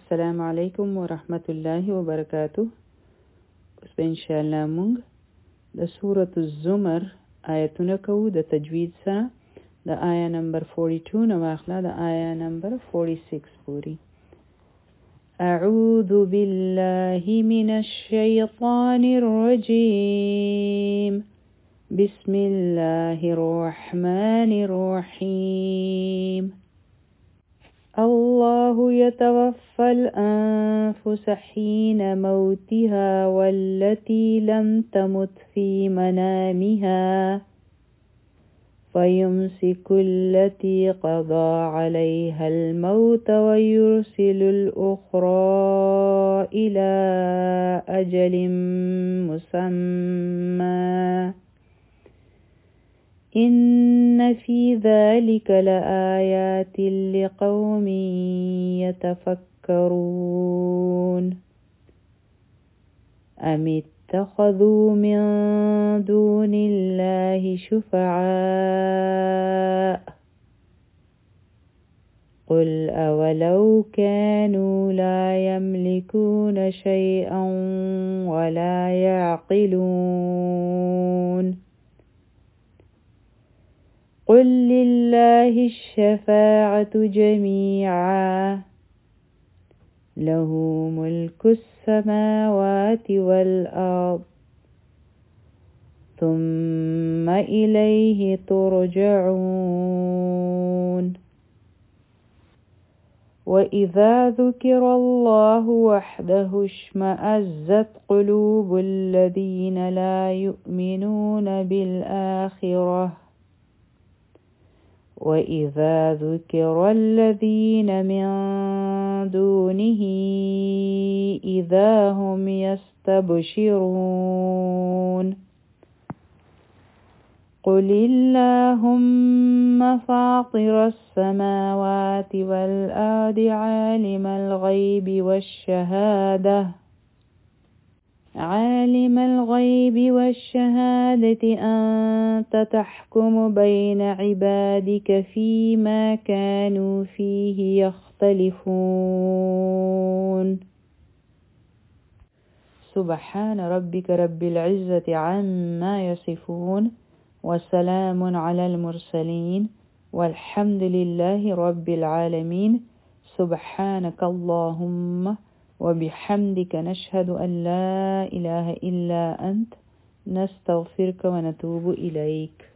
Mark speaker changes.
Speaker 1: السلام علیکم ورحمت الله وبرکاته. اوس به انشاءالله مونږ د سورة الزمر آیتونه کوو د تجوید سره د آیه نمبر 42 نه واخله د آیه نمبر 46 پوری. اعوذ بالله من الشیطان الرجیم بسم الله الرحمن الرحیم. الله يتوفى الأنفس حين موتها والتي لم تمت في منامها فيمسك التي قضى عليها الموت ويرسل الأخرى إلى أجل مسمى إن في ذلك لآيات لقوم يتفكرون. أم اتخذوا من دون الله شفعاء قل أولو كانوا لا يملكون شيئا ولا يعقلون قل لله الشفاعة جميعا له ملك السماوات والأرض ثم إليه ترجعون. وإذا ذكر الله وحده اشمأزت قلوب الذين لا يؤمنون بالآخرة وإذا ذكر الذين من دونه إذا هم يستبشرون. قل اللهم فاطر السماوات والأرض عالم الغيب والشهادة أنت تحكم بين عبادك فيما كانوا فيه يختلفون. سبحان ربك رب العزة عما يصفون وسلام على المرسلين والحمد لله رب العالمين. سبحانك اللهم وبحمدك نشهد أن لا إله إلا أنت نستغفرك ونتوب إليك.